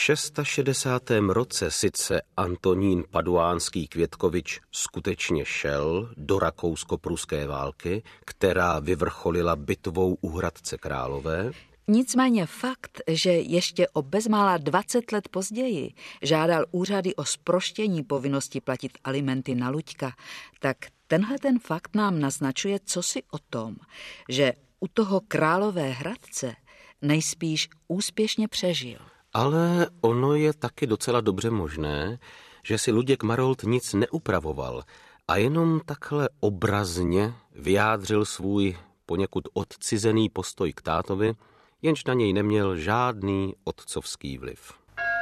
66. roce sice Antonín Paduánský Květkovič skutečně šel do rakousko-pruské války, která vyvrcholila bitvou u Hradce Králové. Nicméně fakt, že ještě o bezmála 20 let později žádal úřady o zproštění povinnosti platit alimenty na Luďka, tak tenhle ten fakt nám naznačuje cosi o tom, že u toho Králové Hradce nejspíš úspěšně přežil. Ale ono je taky docela dobře možné, že si Luděk Marolt nic neupravoval a jenom takhle obrazně vyjádřil svůj poněkud odcizený postoj k tátovi, jenž na něj neměl žádný otcovský vliv.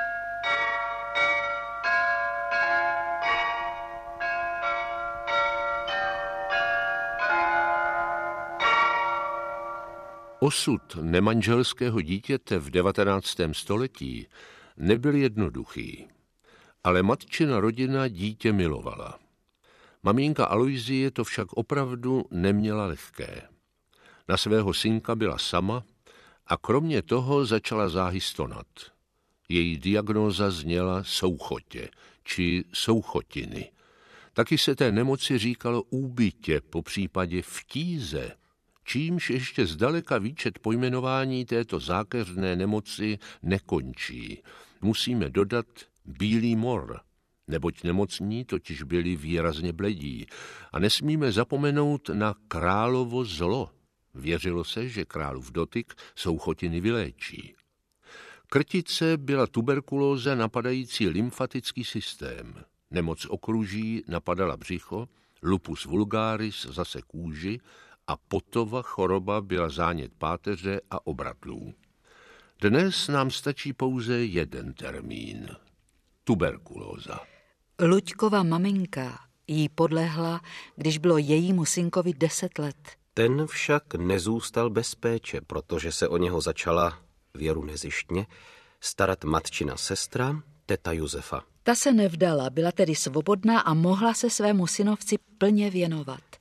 Osud nemanželského dítěte v 19. století nebyl jednoduchý, ale matčina rodina dítě milovala. Maminka Aloizie to však opravdu neměla lehké. Na svého synka byla sama a kromě toho začala záhy stonat. Její diagnóza zněla souchotě či souchotiny. Taky se té nemoci říkalo úbytě, po případě vtíze, čímž ještě zdaleka výčet pojmenování této zákeřné nemoci nekončí. Musíme dodat bílý mor, neboť nemocní totiž byli výrazně bledí. A nesmíme zapomenout na královo zlo. Věřilo se, že králův dotyk souchotiny vyléčí. Krtice byla tuberkulóza napadající lymfatický systém. Nemoc okruží napadala břicho, lupus vulgaris zase kůži a potova choroba byla zánět páteře a obratlů. Dnes nám stačí pouze jeden termín. Tuberkulóza. Luďkova maminka jí podlehla, když bylo jejímu synkovi 10 let. Ten však nezůstal bez péče, protože se o něho začala, věru nezištně, starat matčina sestra, teta Josefa. Ta se nevdala, byla tedy svobodná a mohla se svému synovci plně věnovat.